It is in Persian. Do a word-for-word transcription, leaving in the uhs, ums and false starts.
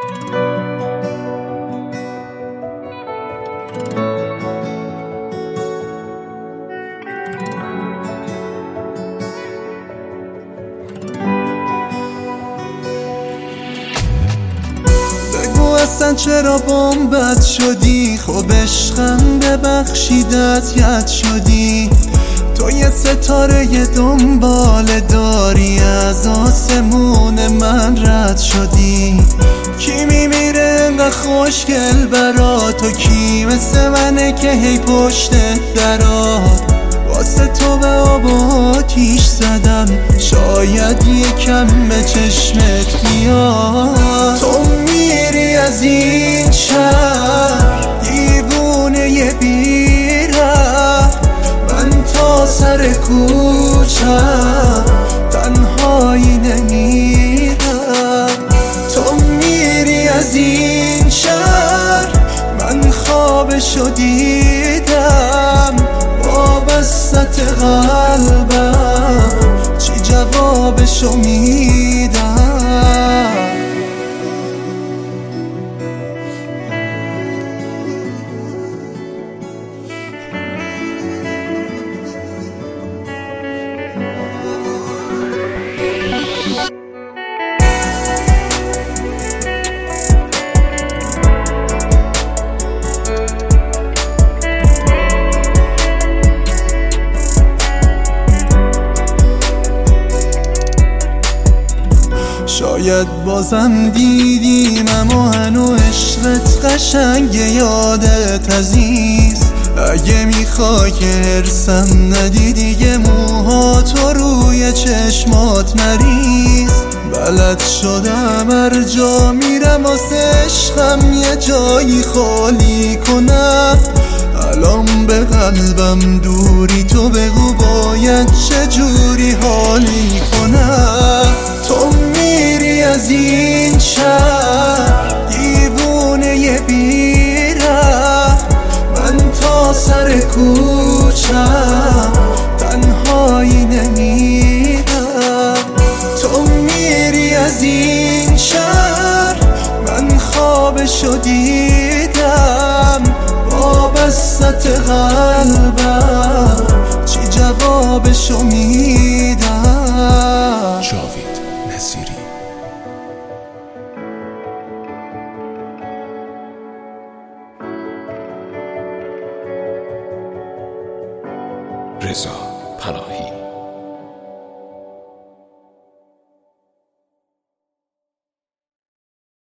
اصلا چرا بام بد شدی؟ خب عشقم ببخشیدت ید شدی. تو یه ستاره یه دنبال داری، از آسمون من رد شدی. کی میمیره انقدر خوشگل برا تو؟ کی مثل منه که هی پشت درا؟ واسه تو به آب و آتیش زدم، شاید یکم به چشمت بیاد. تو میری از این شهر دیوونه ی بیره، من تا سر کوچم تنهایی نمیرم. تو میری از این شهر، من خوابشو دیدم، وابسته قلبم چی جوابشو میدم؟ شاید بازم دیدیم اما هنو عشقت قشنگه، یادت عزیز. اگه میخوای که هرسم ندی دیگه موهاتو روی چشمات نریز. بلد شدم هر جا میرم واسه عشقم یه جایی خالی کنم. الان به قلبم دوری، تو بگو باید چجوری حالی کنم؟ تو میری از این شهر دیوونه ی بیره، من تا سر کوچم تنهایی نمیرم. تو میری از این شهر، من خوابشو دیدم، وابسته قلبم چی جوابشو میدم؟ جاوید نصیری. رضا پناهی.